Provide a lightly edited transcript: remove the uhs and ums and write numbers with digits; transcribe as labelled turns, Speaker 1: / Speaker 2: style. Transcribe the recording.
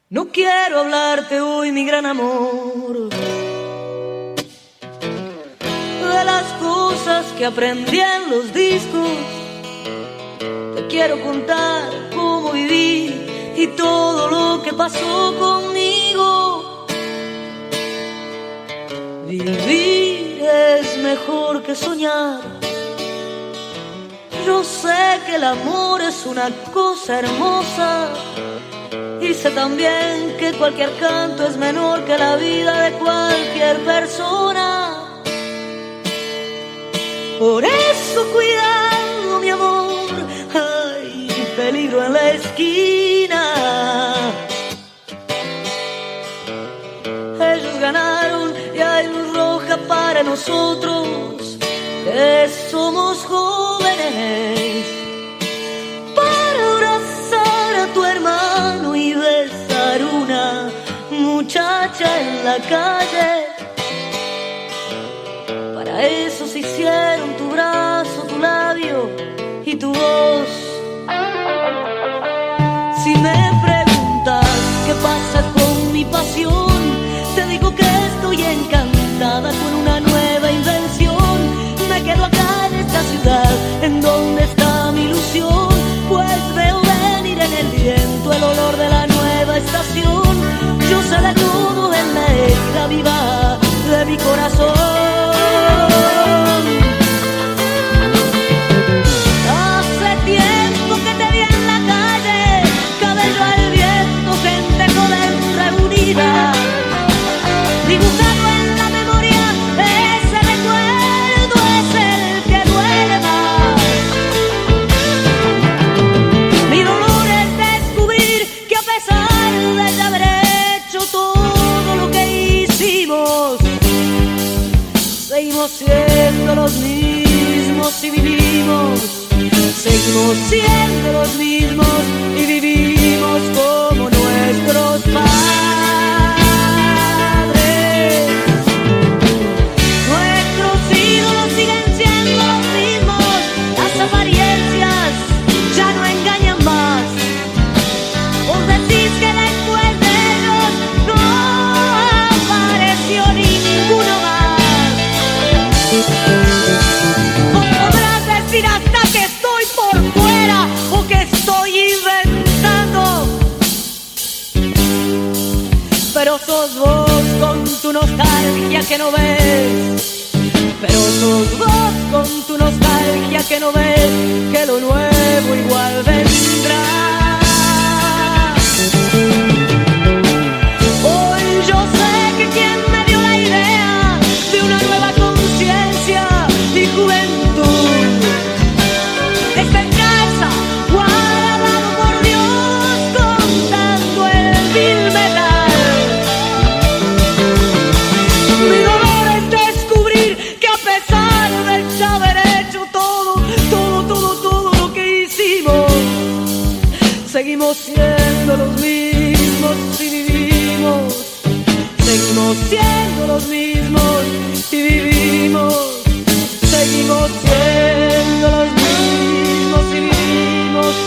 Speaker 1: No quiero hablarte hoy, mi gran amor, de las cosas que aprendí en los discos. Te quiero contar cómo viví y todo lo que pasó conmigo. Vivir es mejor que soñar. Yo sé que el amor es una cosa hermosa y sé también que cualquier canto es menor que la vida de cualquier persona. Por eso cuidado, mi amor, hay peligro en la esquina. Ellos ganaron y hay luz roja para nosotros, que somos jóvenes, para abrazar a tu hermano y besar una muchacha en la calle. Para eso se hicieron tu brazo, tu labio y tu voz. Si me preguntas qué pasa con mi pasión, te digo que estoy encantada con una nueva invención. Me quedo acá en esta ciudad, en donde está mi ilusión, pues veo venir en el viento el olor de la nueva estación. Yo sé de todo en la herida viva de mi corazón. Hace tiempo que te vi en la calle, cabello al viento, gente joven reunida, dibujado en la memoria, ese recuerdo es el que duele más. Mi dolor es descubrir que a pesar de ya haber hecho todo lo que hicimos, seguimos siendo los mismos y vivimos. Seguimos siendo los mismos y vivimos como nuestros padres. Nuestros ídolos siguen siendo los mismos, las apariencias ya no engañan más. Vos decís que después de ellos no apareció ninguno más. Vos podrás decir hasta que estoy por fuera o que estoy inventando, pero sos vos con tu nostalgia que no ves. Pero sos vos con tu nostalgia que no ves que lo nuevo igual vendrá. Hoy yo sé que quien me dio la idea de una nueva conciencia y juventud está en casa, guardado por Dios, contando el vil metal. Mi dolor es descubrir que a pesar de ya haber hecho todo lo que hicimos, seguimos siendo los mismos y vivimos. Seguimos siendo los mismos y vivimos. Seguimos siendo los mismos y vivimos.